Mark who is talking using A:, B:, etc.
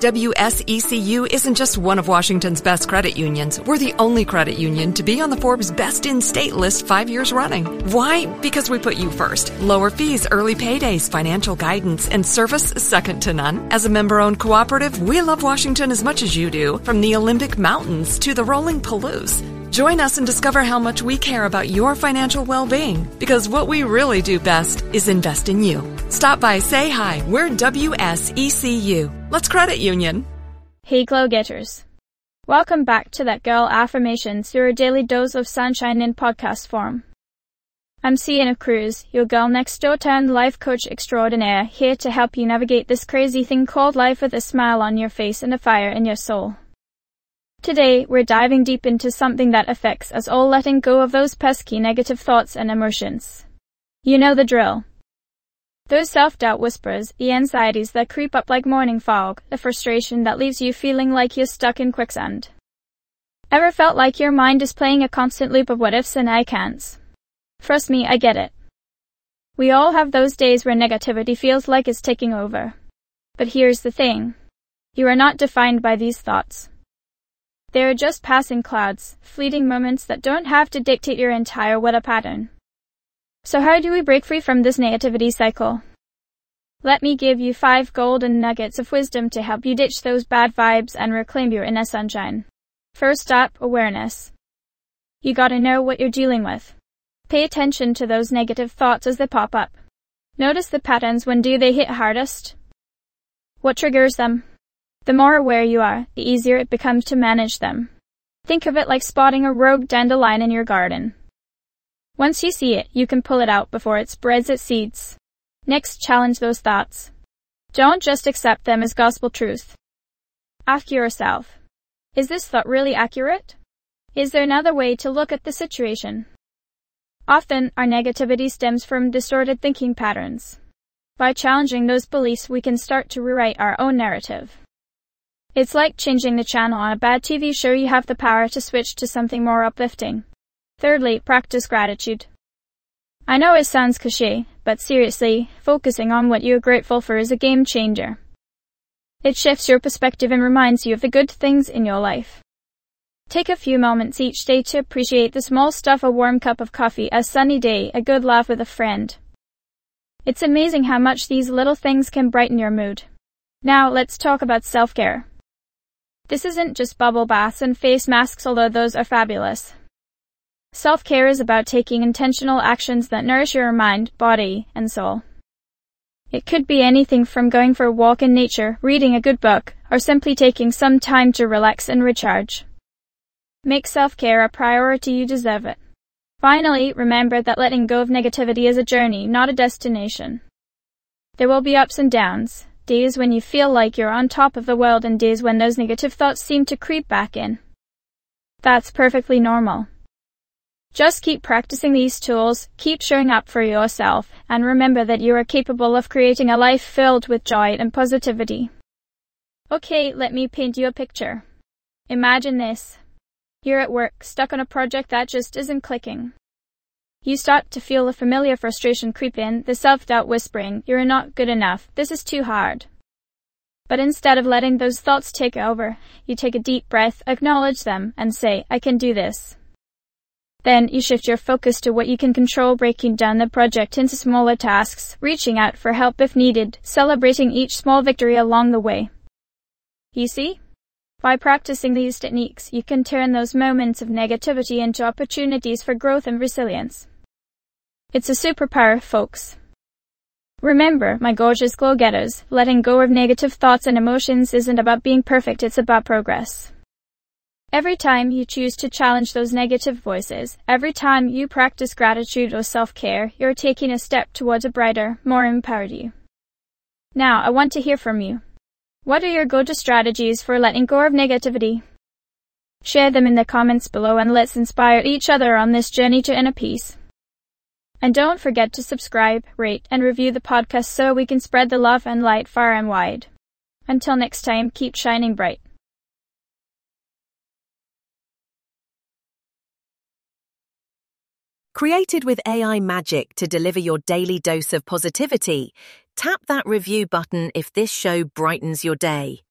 A: WSECU isn't just one of Washington's best credit unions. We're the only credit union to be on the Forbes Best in State list 5 years running. Why? Because we put you first. Lower fees, early paydays, financial guidance, and service second to none. As a member-owned cooperative, we love Washington as much as you do, from the Olympic Mountains to the rolling Palouse. Join us and discover how much we care about your financial well-being, because what we really do best is invest in you. Stop by, say hi. We're WSECU. Let's credit union.
B: Hey Glow Getters. Welcome back to That Girl Affirmations, your daily dose of sunshine in podcast form. I'm Sienna Cruz, your girl next door turned life coach extraordinaire, here to help you navigate this crazy thing called life with a smile on your face and a fire in your soul. Today, we're diving deep into something that affects us all, letting go of those pesky negative thoughts and emotions. You know the drill. Those self-doubt whispers, the anxieties that creep up like morning fog, the frustration that leaves you feeling like you're stuck in quicksand. Ever felt like your mind is playing a constant loop of what-ifs and I can'ts? Trust me, I get it. We all have those days where negativity feels like it's taking over. But here's the thing. You are not defined by these thoughts. They are just passing clouds, fleeting moments that don't have to dictate your entire weather pattern. So how do we break free from this negativity cycle? Let me give you 5 golden nuggets of wisdom to help you ditch those bad vibes and reclaim your inner sunshine. First up, awareness. You gotta know what you're dealing with. Pay attention to those negative thoughts as they pop up. Notice the patterns. When do they hit hardest? What triggers them? The more aware you are, the easier it becomes to manage them. Think of it like spotting a rogue dandelion in your garden. Once you see it, you can pull it out before it spreads its seeds. Next, challenge those thoughts. Don't just accept them as gospel truth. Ask yourself, is this thought really accurate? Is there another way to look at the situation? Often, our negativity stems from distorted thinking patterns. By challenging those beliefs, we can start to rewrite our own narrative. It's like changing the channel on a bad TV show. You have the power to switch to something more uplifting. Thirdly, practice gratitude. I know it sounds cliché, but seriously, focusing on what you're grateful for is a game changer. It shifts your perspective and reminds you of the good things in your life. Take a few moments each day to appreciate the small stuff: a warm cup of coffee, a sunny day, a good laugh with a friend. It's amazing how much these little things can brighten your mood. Now, let's talk about self-care. This isn't just bubble baths and face masks, although those are fabulous. Self-care is about taking intentional actions that nourish your mind, body, and soul. It could be anything from going for a walk in nature, reading a good book, or simply taking some time to relax and recharge. Make self-care a priority. You deserve it. Finally, remember that letting go of negativity is a journey, not a destination. There will be ups and downs. Days when you feel like you're on top of the world and days when those negative thoughts seem to creep back in. That's perfectly normal. Just keep practicing these tools, keep showing up for yourself, and remember that you are capable of creating a life filled with joy and positivity. Okay, let me paint you a picture. Imagine this. You're at work, stuck on a project that just isn't clicking. You start to feel a familiar frustration creep in, the self-doubt whispering, you're not good enough, this is too hard. But instead of letting those thoughts take over, you take a deep breath, acknowledge them, and say, I can do this. Then you shift your focus to what you can control, breaking down the project into smaller tasks, reaching out for help if needed, celebrating each small victory along the way. You see? By practicing these techniques, you can turn those moments of negativity into opportunities for growth and resilience. It's a superpower, folks. Remember, my gorgeous glow getters, letting go of negative thoughts and emotions isn't about being perfect, it's about progress. Every time you choose to challenge those negative voices, every time you practice gratitude or self-care, you're taking a step towards a brighter, more empowered you. Now, I want to hear from you. What are your go-to strategies for letting go of negativity? Share them in the comments below and let's inspire each other on this journey to inner peace. And don't forget to subscribe, rate, and review the podcast so we can spread the love and light far and wide. Until next time, keep shining bright.
C: Created with AI magic to deliver your daily dose of positivity, tap that review button if this show brightens your day.